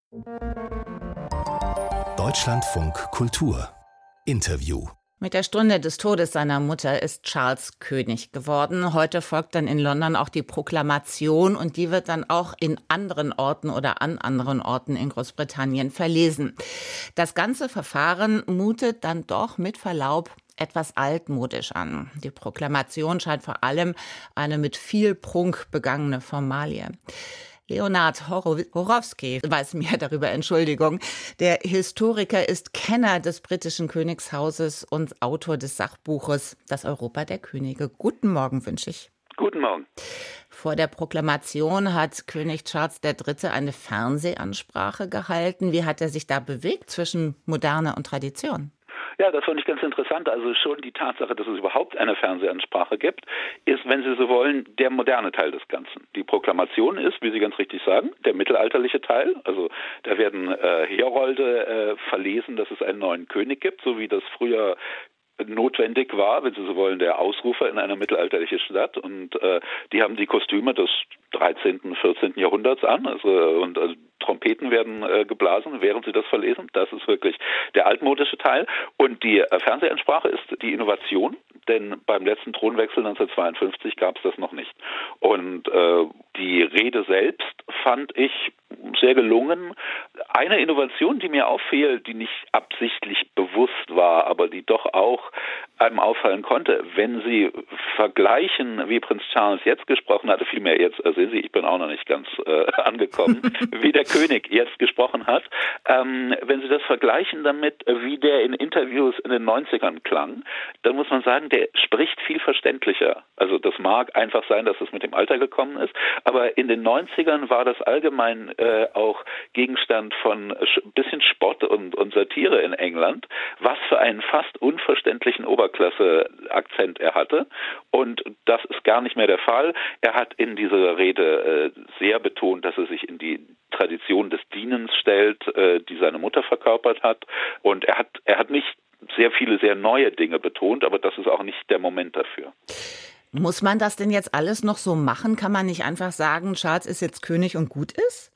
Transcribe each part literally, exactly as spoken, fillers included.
Deutschlandfunk Kultur Interview. Mit der Stunde des Todes seiner Mutter ist Charles König geworden. Heute folgt dann in London auch die Proklamation und die wird dann auch in anderen Orten oder an anderen Orten in Großbritannien verlesen. Das ganze Verfahren mutet dann doch mit Verlaub etwas altmodisch an. Die Proklamation scheint vor allem eine mit viel Prunk begangene Formalie. Leonard Horowski weiß mehr darüber, Entschuldigung. Der Historiker ist Kenner des britischen Königshauses und Autor des Sachbuches Das Europa der Könige. Guten Morgen wünsche ich. Guten Morgen. Vor der Proklamation hat König Charles der Dritte eine Fernsehansprache gehalten. Wie hat er sich da bewegt zwischen Moderne und Tradition? Ja, das fand ich ganz interessant. Also schon die Tatsache, dass es überhaupt eine Fernsehansprache gibt, ist, wenn Sie so wollen, der moderne Teil des Ganzen. Die Proklamation ist, wie Sie ganz richtig sagen, der mittelalterliche Teil. Also da werden äh, Herolde äh, verlesen, dass es einen neuen König gibt, so wie das früher notwendig war, wenn Sie so wollen, der Ausrufer in einer mittelalterlichen Stadt. Und äh, die haben die Kostüme des dreizehnten, vierzehnten Jahrhunderts an. Also, und also Trompeten werden äh, geblasen, während sie das verlesen. Das ist wirklich der altmodische Teil. Und die äh, Fernsehansprache ist die Innovation, denn beim letzten Thronwechsel neunzehnhundertzweiundfünfzig gab es das noch nicht. Und äh, die Rede selbst fand ich sehr gelungen. Eine Innovation, die mir auffiel, die nicht absichtlich bewusst war, aber die doch auch einem auffallen konnte, wenn Sie vergleichen, wie Prinz Charles jetzt gesprochen hatte, vielmehr jetzt, äh, sehen Sie, ich bin auch noch nicht ganz äh, angekommen, wie der König jetzt gesprochen hat, ähm, wenn Sie das vergleichen damit, wie der in Interviews in den neunzigern klang, dann muss man sagen, der spricht viel verständlicher. Also das mag einfach sein, dass es mit dem Alter gekommen ist, aber in den neunzigern war das allgemein äh, auch Gegenstand von ein bisschen Spott und, und Satire in England, was für einen fast unverständlichen Oberklasse-Akzent er hatte. Und das ist gar nicht mehr der Fall. Er hat in dieser Rede äh, sehr betont, dass er sich in die Tradition des Dienens stellt, äh, die seine Mutter verkörpert hat. Und er hat, er hat nicht sehr viele, sehr neue Dinge betont, aber das ist auch nicht der Moment dafür. Muss man das denn jetzt alles noch so machen? Kann man nicht einfach sagen, Charles ist jetzt König und gut ist?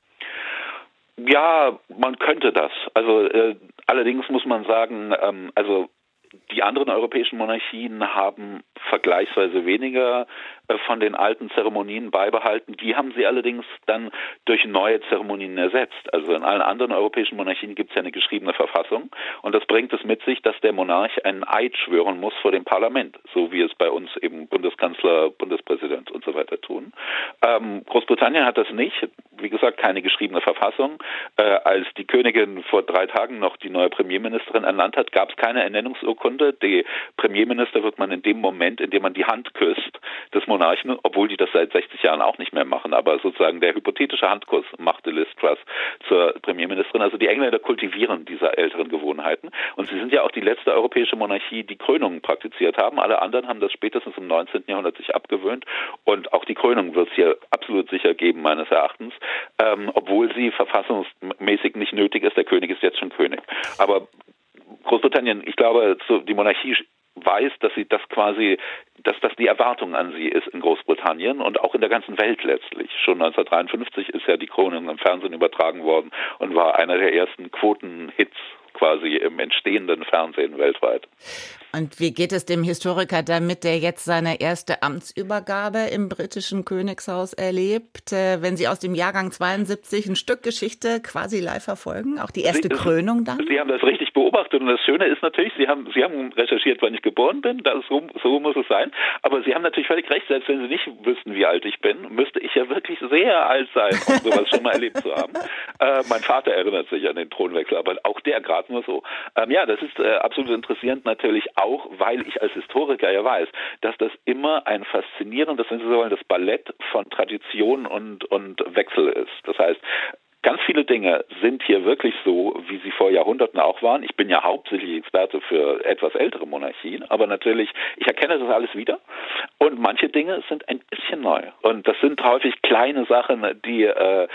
Ja, man könnte das. Also äh, allerdings muss man sagen, ähm, also die anderen europäischen Monarchien haben vergleichsweise weniger äh, von den alten Zeremonien beibehalten. Die haben sie allerdings dann durch neue Zeremonien ersetzt. Also in allen anderen europäischen Monarchien gibt es ja eine geschriebene Verfassung und das bringt es mit sich, dass der Monarch einen Eid schwören muss vor dem Parlament, so wie es bei uns eben Bundeskanzler, Bundespräsident und so weiter tun. Ähm, Großbritannien hat das nicht. Wie gesagt, keine geschriebene Verfassung. Äh, als die Königin vor drei Tagen noch die neue Premierministerin ernannt hat, gab es keine Ernennungsurkunde. Die Premierminister wird man in dem Moment, in dem man die Hand küsst, des Monarchen, obwohl die das seit sechzig Jahren auch nicht mehr machen, aber sozusagen der hypothetische Handkuss machte Liz Truss zur Premierministerin. Also die Engländer kultivieren diese älteren Gewohnheiten und sie sind ja auch die letzte europäische Monarchie, die Krönungen praktiziert haben. Alle anderen haben das spätestens im neunzehnten Jahrhundert sich abgewöhnt und auch die Krönung wird es hier absolut sicher geben, meines Erachtens, ähm, obwohl sie verfassungsmäßig nicht nötig ist. Der König ist jetzt schon König. Aber Großbritannien, ich glaube, die Monarchie weiß, dass sie das quasi, dass das die Erwartung an sie ist in Großbritannien und auch in der ganzen Welt letztlich. Schon neunzehnhundertdreiundfünfzig ist ja die Krönung im Fernsehen übertragen worden und war einer der ersten Quotenhits quasi im entstehenden Fernsehen weltweit. Und wie geht es dem Historiker damit, der jetzt seine erste Amtsübergabe im britischen Königshaus erlebt? Wenn Sie aus dem Jahrgang zweiundsiebzig ein Stück Geschichte quasi live verfolgen, auch die erste Sie, Krönung dann? Sie haben das richtig beobachtet und das Schöne ist natürlich, Sie haben, Sie haben recherchiert, wann ich geboren bin, das, so, so muss es sein, aber Sie haben natürlich völlig recht, selbst wenn Sie nicht wüssten, wie alt ich bin, müsste ich ja wirklich sehr alt sein, um sowas schon mal erlebt zu haben. Äh, mein Vater erinnert sich an den Thronwechsel, aber auch der gerade nur so. Ähm, ja, das ist äh, absolut interessant natürlich auch. Auch weil ich als Historiker ja weiß, dass das immer ein faszinierendes, wenn Sie so wollen, das Ballett von Tradition und, und Wechsel ist. Das heißt, ganz viele Dinge sind hier wirklich so, wie sie vor Jahrhunderten auch waren. Ich bin ja hauptsächlich Experte für etwas ältere Monarchien, aber natürlich, ich erkenne das alles wieder. Und manche Dinge sind ein bisschen neu. Und das sind häufig kleine Sachen, die äh,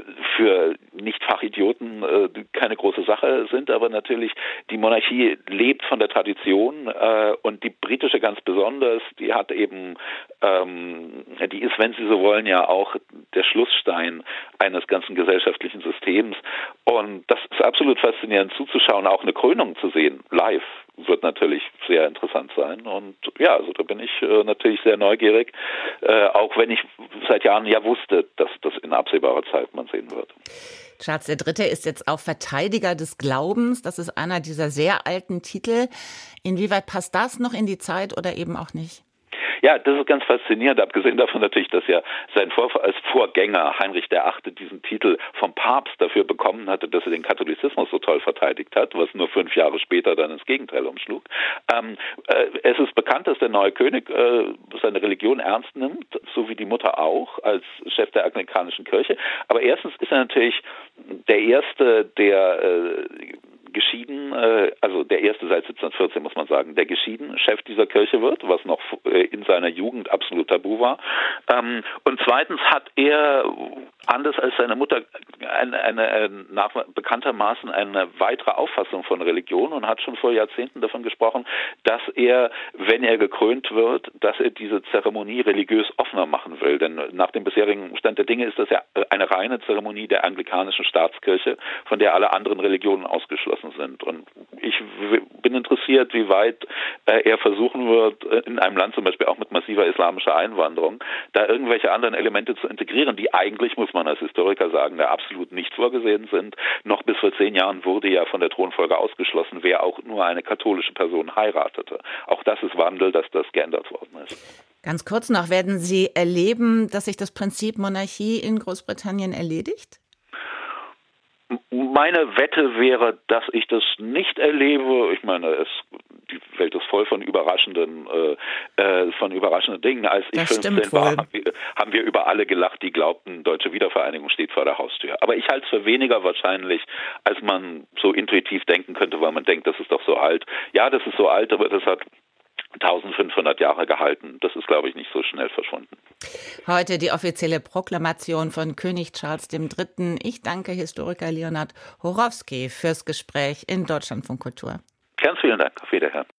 für Nicht-Fachidioten äh, keine große Sache sind, aber natürlich die Monarchie lebt von der Tradition äh, und die britische ganz besonders, die hat eben, ähm, die ist, wenn Sie so wollen, ja auch der Schlussstein eines ganzen gesellschaftlichen Systems. Und das ist absolut faszinierend zuzuschauen, auch eine Krönung zu sehen, live, wird natürlich sehr interessant sein. Und ja, also da bin ich äh, natürlich sehr neugierig, äh, auch wenn ich seit Jahren ja wusste, dass das in absehbarer Zeit man sehen wird. Charles der Dritte ist jetzt auch Verteidiger des Glaubens. Das ist einer dieser sehr alten Titel. Inwieweit passt das noch in die Zeit oder eben auch nicht? Ja, das ist ganz faszinierend, abgesehen davon natürlich, dass ja sein Vor- als Vorgänger Heinrich der Achte diesen Titel vom Papst dafür bekommen hatte, dass er den Katholizismus so toll verteidigt hat, was nur fünf Jahre später dann ins Gegenteil umschlug. Ähm, äh, es ist bekannt, dass der neue König äh, seine Religion ernst nimmt, so wie die Mutter auch, als Chef der anglikanischen Kirche. Aber erstens ist er natürlich der Erste, der äh, geschieden, äh, also der erste seit siebzehnhundertvierzehn, muss man sagen, der geschieden Chef dieser Kirche wird, was noch äh, in seiner Jugend absolut tabu war. Ähm, und zweitens hat er, anders als seine Mutter, eine, eine, eine nach, bekanntermaßen eine weitere Auffassung von Religion und hat schon vor Jahrzehnten davon gesprochen, dass er, wenn er gekrönt wird, dass er diese Zeremonie religiös offener machen will. Denn nach dem bisherigen Stand der Dinge ist das ja eine reine Zeremonie der anglikanischen Staatskirche, von der alle anderen Religionen ausgeschlossen sind. Und ich w- bin interessiert, wie weit äh, er versuchen wird, äh, in einem Land zum Beispiel auch mit massiver islamischer Einwanderung, da irgendwelche anderen Elemente zu integrieren, die eigentlich, muss man als Historiker sagen, da absolut nicht vorgesehen sind. Noch bis vor zehn Jahren wurde ja von der Thronfolge ausgeschlossen, wer auch nur eine katholische Person heiratete. Auch das ist Wandel, dass das geändert worden ist. Ganz kurz noch, werden Sie erleben, dass sich das Prinzip Monarchie in Großbritannien erledigt? Meine Wette wäre, dass ich das nicht erlebe. Ich meine, es, die Welt ist voll von überraschenden, äh, äh, von überraschenden Dingen. Als ich Das fünfzehn war, haben wir, haben wir über alle gelacht, die glaubten, deutsche Wiedervereinigung steht vor der Haustür. Aber ich halte es für weniger wahrscheinlich, als man so intuitiv denken könnte, weil man denkt, das ist doch so alt. Ja, das ist so alt, aber das hat eintausendfünfhundert Jahre gehalten. Das ist, glaube ich, nicht so schnell verschwunden. Heute die offizielle Proklamation von König Charles der Dritte. Ich danke Historiker Leonhard Horowski fürs Gespräch in Deutschlandfunk Kultur. Ganz vielen Dank. Auf Wiederhören.